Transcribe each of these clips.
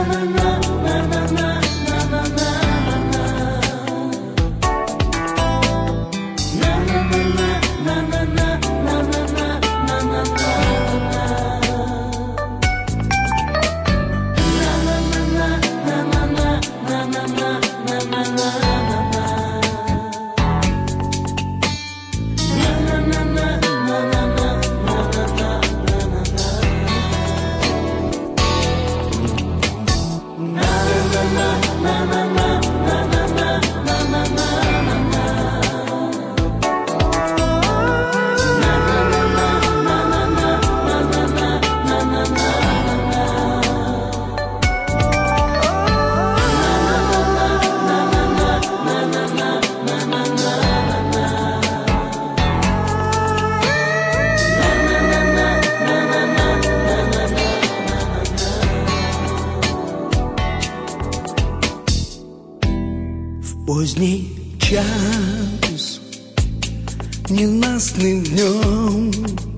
Поздний час, ненастным днем,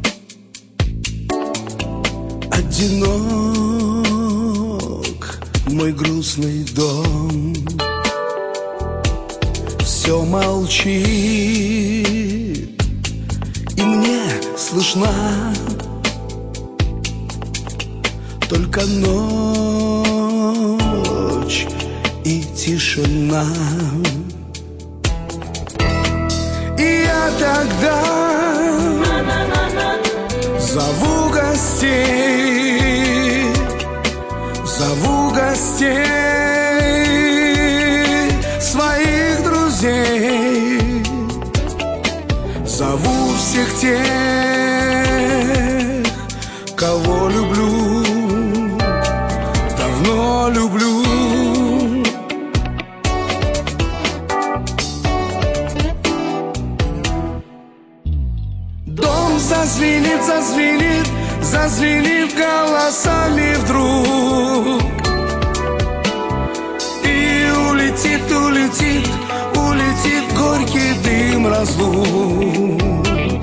одинок мой грустный дом. Все молчит, и мне слышна только ночь и тишина. И я тогда зову гостей, своих друзей, зову всех тех, кого люблю, давно люблю. Дом зазвенит, зазвенит, зазвенит голосами вдруг. И улетит, улетит, улетит горький дым разлук.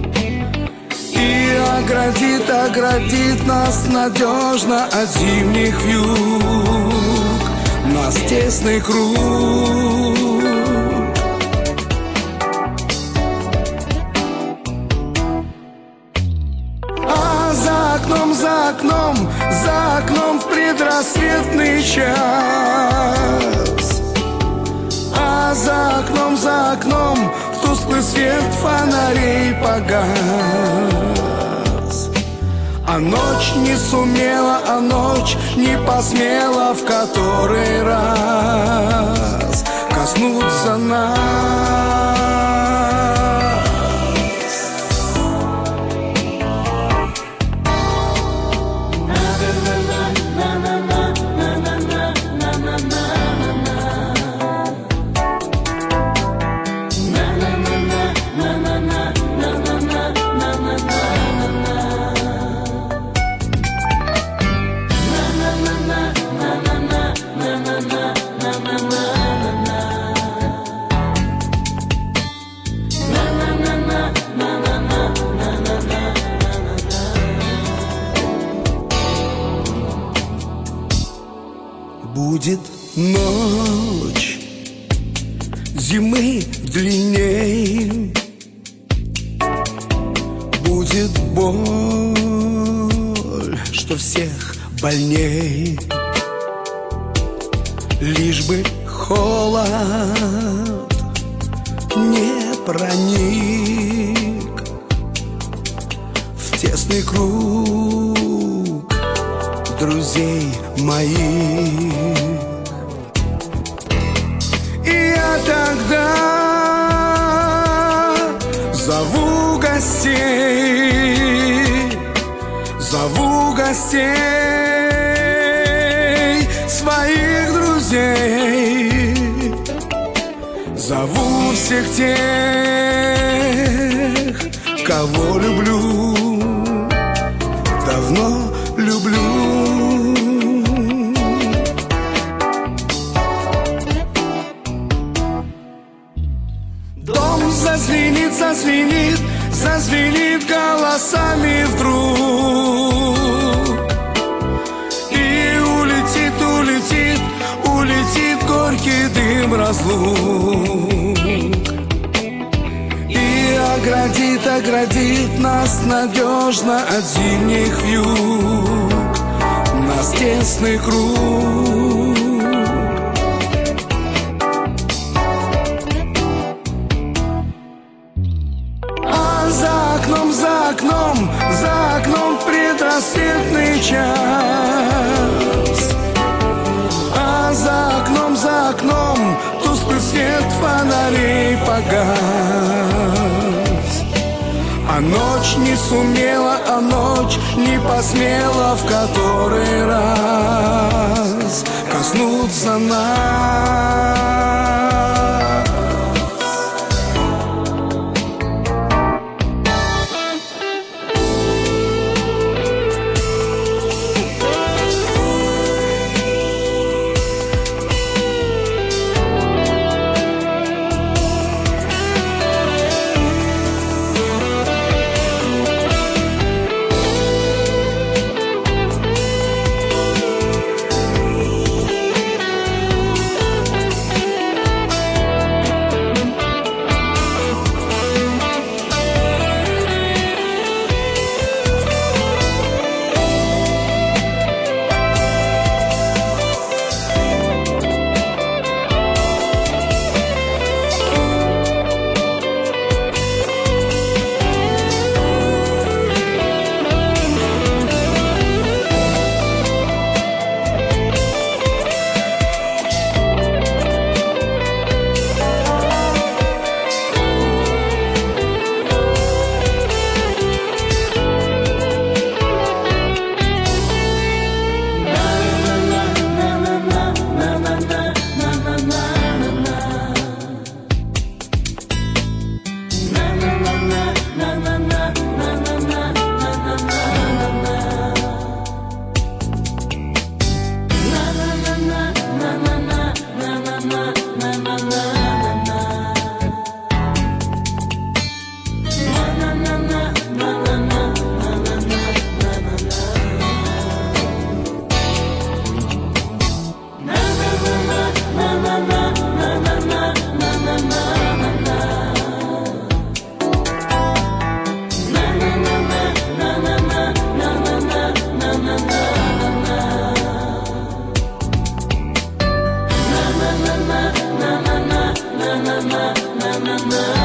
И оградит, оградит нас надежно от зимних вьюг. Нас тесный круг. За окном в предрассветный час. А за окном в тусклый свет фонарей погас. А ночь не сумела, а ночь не посмела в который раз коснуться нас. Будет ночь зимы длинней, будет боль, что всех больней. Лишь бы холод не проник в тесный круг друзей моих. И я тогда зову гостей, своих друзей, зову всех тех, кого люблю, давно люблю. Дом зазвенит, зазвенит, зазвенит голосами вдруг. И улетит, горький дым разлук. И оградит нас надежно от зимних вьюг нас тесный круг. А за окном предрассветный час. А за окном тусклый свет фонарей погас. А ночь не сумела, а ночь не посмела в который раз коснуться нас. na na na